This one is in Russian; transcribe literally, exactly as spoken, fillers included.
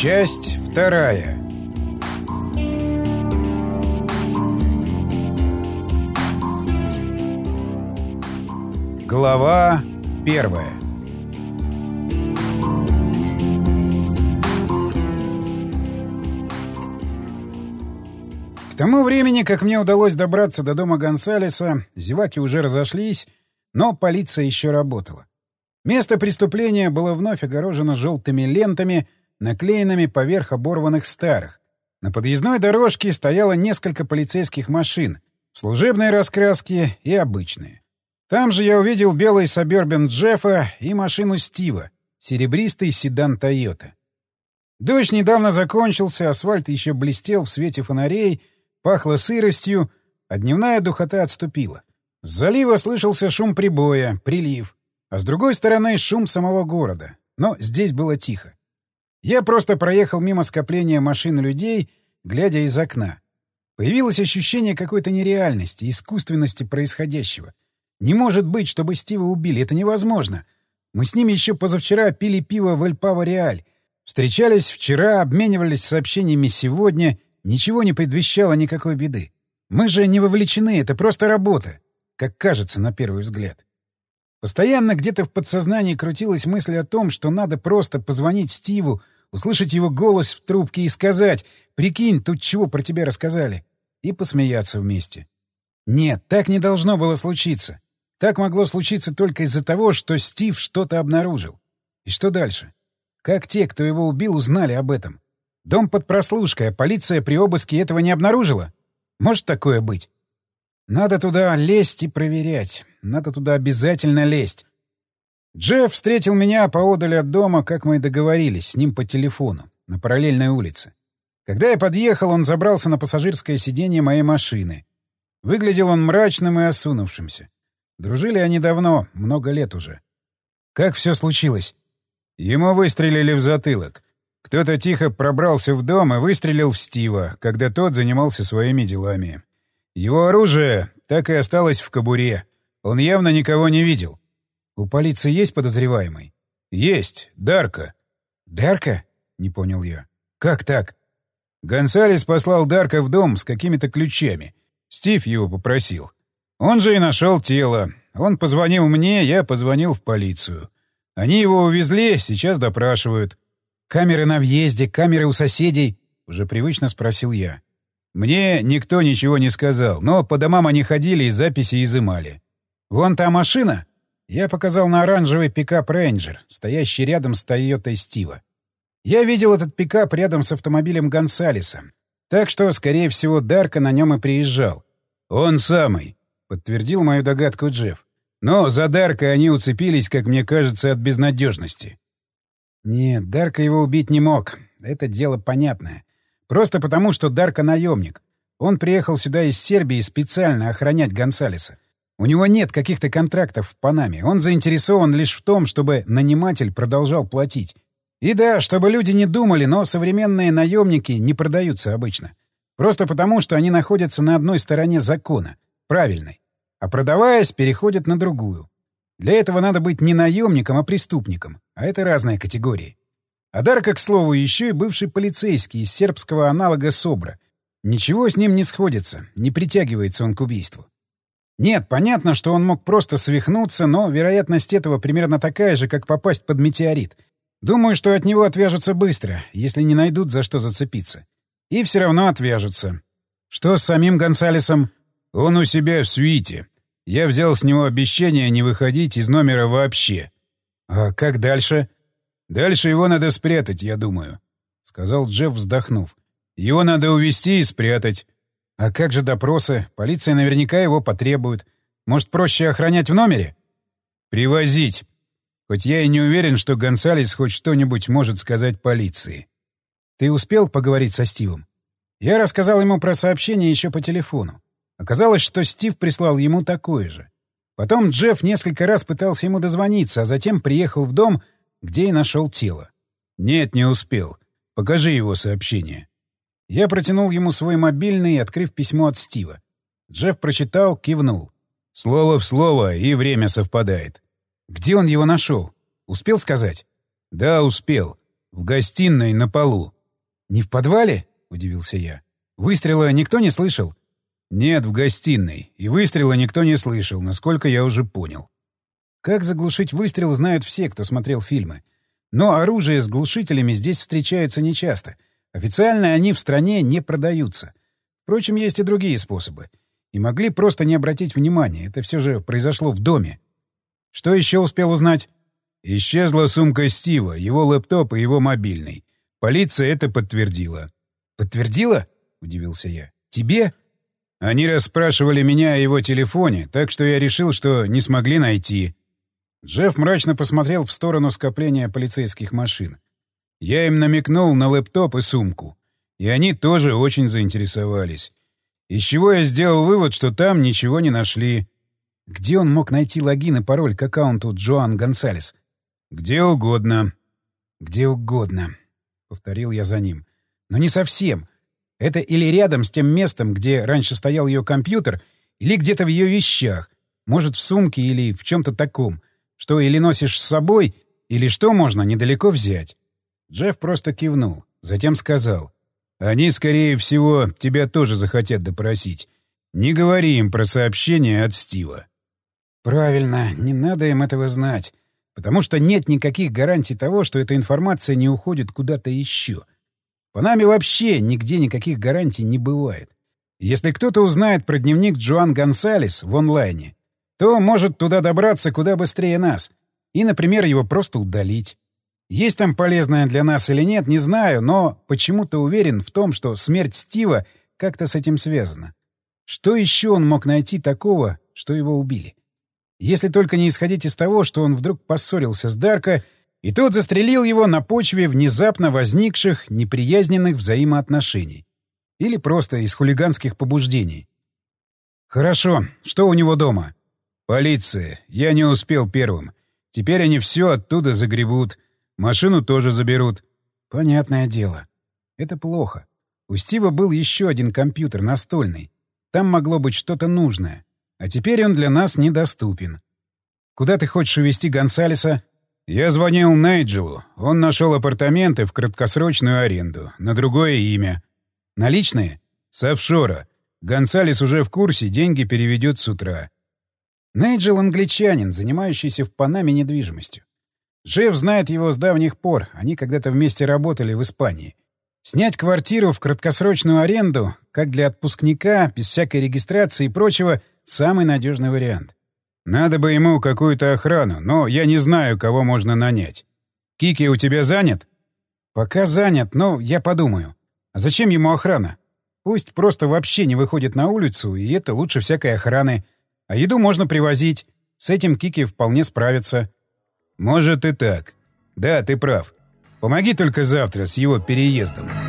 Часть вторая. Глава первая. К тому времени, как мне удалось добраться до дома Гонсалеса, зеваки уже разошлись, но полиция еще работала. Место преступления было вновь огорожено желтыми лентами, наклеенными поверх оборванных старых. На подъездной дорожке стояло несколько полицейских машин, в служебной раскраске и обычные. Там же я увидел белый Сабербен Джеффа и машину Стива, серебристый седан Тойота. Дождь недавно закончился, асфальт еще блестел в свете фонарей, пахло сыростью, а дневная духота отступила. С залива слышался шум прибоя, прилив, а с другой стороны шум самого города. Но здесь было тихо. Я просто проехал мимо скопления машин и людей, глядя из окна. Появилось ощущение какой-то нереальности, искусственности происходящего. Не может быть, чтобы Стива убили, это невозможно. Мы с ними еще позавчера пили пиво в Эль Паво Реаль. Встречались вчера, обменивались сообщениями сегодня. Ничего не предвещало никакой беды. Мы же не вовлечены, это просто работа, как кажется на первый взгляд. Постоянно где-то в подсознании крутилась мысль о том, что надо просто позвонить Стиву, услышать его голос в трубке и сказать: «Прикинь, тут чего про тебя рассказали», и посмеяться вместе. Нет, так не должно было случиться. Так могло случиться только из-за того, что Стив что-то обнаружил. И что дальше? Как те, кто его убил, узнали об этом? Дом под прослушкой, а полиция при обыске этого не обнаружила? Может такое быть? Надо туда лезть и проверять. Надо туда обязательно лезть. Джефф встретил меня поодаль от дома, как мы и договорились, с ним по телефону, на параллельной улице. Когда я подъехал, он забрался на пассажирское сиденье моей машины. Выглядел он мрачным и осунувшимся. Дружили они давно, много лет уже. Как все случилось? Ему выстрелили в затылок. Кто-то тихо пробрался в дом и выстрелил в Стива, когда тот занимался своими делами. Его оружие так и осталось в кобуре. Он явно никого не видел. У полиции есть подозреваемый? Есть. Дарка. Дарка? Не понял я. Как так? Гонсалес послал Дарка в дом с какими-то ключами. Стив его попросил. Он же и нашел тело. Он позвонил мне, я позвонил в полицию. Они его увезли, сейчас допрашивают. Камеры на въезде, камеры у соседей? Уже привычно спросил я. Мне никто ничего не сказал, но по домам они ходили и записи изымали. Вон та машина? Я показал на оранжевый пикап «Рейнджер», стоящий рядом с «Тойотой» Стива. Я видел этот пикап рядом с автомобилем Гонсалеса. Так что, скорее всего, Дарка на нем и приезжал. «Он самый», — подтвердил мою догадку Джефф. «Но за Дарка они уцепились, как мне кажется, от безнадежности». Нет, Дарка его убить не мог. Это дело понятное. Просто потому, что Дарка наемник. Он приехал сюда из Сербии специально охранять Гонсалеса. У него нет каких-то контрактов в Панаме. Он заинтересован лишь в том, чтобы наниматель продолжал платить. И да, чтобы люди не думали, но современные наемники не продаются обычно. Просто потому, что они находятся на одной стороне закона, правильной. А продаваясь, переходят на другую. Для этого надо быть не наемником, а преступником. А это разные категории. А Дарка, к слову, еще и бывший полицейский из сербского аналога СОБРа. Ничего с ним не сходится, не притягивается он к убийству. Нет, понятно, что он мог просто свихнуться, но вероятность этого примерно такая же, как попасть под метеорит. Думаю, что от него отвяжутся быстро, если не найдут за что зацепиться. И все равно отвяжутся. Что с самим Гонсалесом? Он у себя в свите. Я взял с него обещание не выходить из номера вообще. А как дальше? Дальше его надо спрятать, я думаю, — сказал Джефф, вздохнув. Его надо увезти и спрятать. А как же допросы? Полиция наверняка его потребует. Может, проще охранять в номере? Привозить. Хоть я и не уверен, что Гонсалес хоть что-нибудь может сказать полиции. Ты успел поговорить со Стивом? Я рассказал ему про сообщение еще по телефону. Оказалось, что Стив прислал ему такое же. Потом Джефф несколько раз пытался ему дозвониться, а затем приехал в дом, где и нашел тело. Нет, не успел. Покажи его сообщение. Я протянул ему свой мобильный, открыв письмо от Стива. Джефф прочитал, кивнул. Слово в слово, и время совпадает. Где он его нашел? Успел сказать? Да, успел. В гостиной на полу. «Не в подвале?» — удивился я. «Выстрела никто не слышал?» «Нет, в гостиной. И выстрела никто не слышал, насколько я уже понял». Как заглушить выстрел, знают все, кто смотрел фильмы. Но оружие с глушителями здесь встречаются нечасто. Официально они в стране не продаются. Впрочем, есть и другие способы. И могли просто не обратить внимания. Это все же произошло в доме. Что еще успел узнать? Исчезла сумка Стива, его лэптоп и его мобильный. Полиция это подтвердила. «Подтвердила?» — удивился я. «Тебе?» Они расспрашивали меня о его телефоне, так что я решил, что не смогли найти. Джефф мрачно посмотрел в сторону скопления полицейских машин. Я им намекнул на лэптоп и сумку. И они тоже очень заинтересовались. Из чего я сделал вывод, что там ничего не нашли. Где он мог найти логин и пароль к аккаунту Джоан Гонсалес? Где угодно. Где угодно, — повторил я за ним. Но не совсем. Это или рядом с тем местом, где раньше стоял ее компьютер, или где-то в ее вещах. Может, в сумке или в чем-то таком, что или носишь с собой, или что можно недалеко взять. Джефф просто кивнул, затем сказал. Они, скорее всего, тебя тоже захотят допросить. Не говори им про сообщение от Стива. Правильно, не надо им этого знать, потому что нет никаких гарантий того, что эта информация не уходит куда-то еще. По нами вообще нигде никаких гарантий не бывает. Если кто-то узнает про дневник Джоан Гонсалес в онлайне, то может туда добраться куда быстрее нас и, например, его просто удалить. Есть там полезное для нас или нет, не знаю, но почему-то уверен в том, что смерть Стива как-то с этим связана. Что еще он мог найти такого, что его убили? Если только не исходить из того, что он вдруг поссорился с Дарко, и тот застрелил его на почве внезапно возникших неприязненных взаимоотношений. Или просто из хулиганских побуждений. Хорошо, что у него дома? Полиция. Я не успел первым. Теперь они все оттуда загребут. Машину тоже заберут. Понятное дело. Это плохо. У Стива был еще один компьютер настольный. Там могло быть что-то нужное. А теперь он для нас недоступен. Куда ты хочешь увезти Гонсалеса? Я звонил Найджелу. Он нашел апартаменты в краткосрочную аренду. На другое имя. Наличные? С офшора. Гонсалес уже в курсе, деньги переведет с утра. Найджел — англичанин, занимающийся в Панаме недвижимостью. Джефф знает его с давних пор. Они когда-то вместе работали в Испании. Снять квартиру в краткосрочную аренду, как для отпускника, без всякой регистрации и прочего, самый надежный вариант. Надо бы ему какую-то охрану, но я не знаю, кого можно нанять. Кики у тебя занят? Пока занят, но я подумаю. А зачем ему охрана? Пусть просто вообще не выходит на улицу, и это лучше всякой охраны. А еду можно привозить. С этим Кики вполне справится. Может и так. Да, ты прав. Помоги только завтра с его переездом.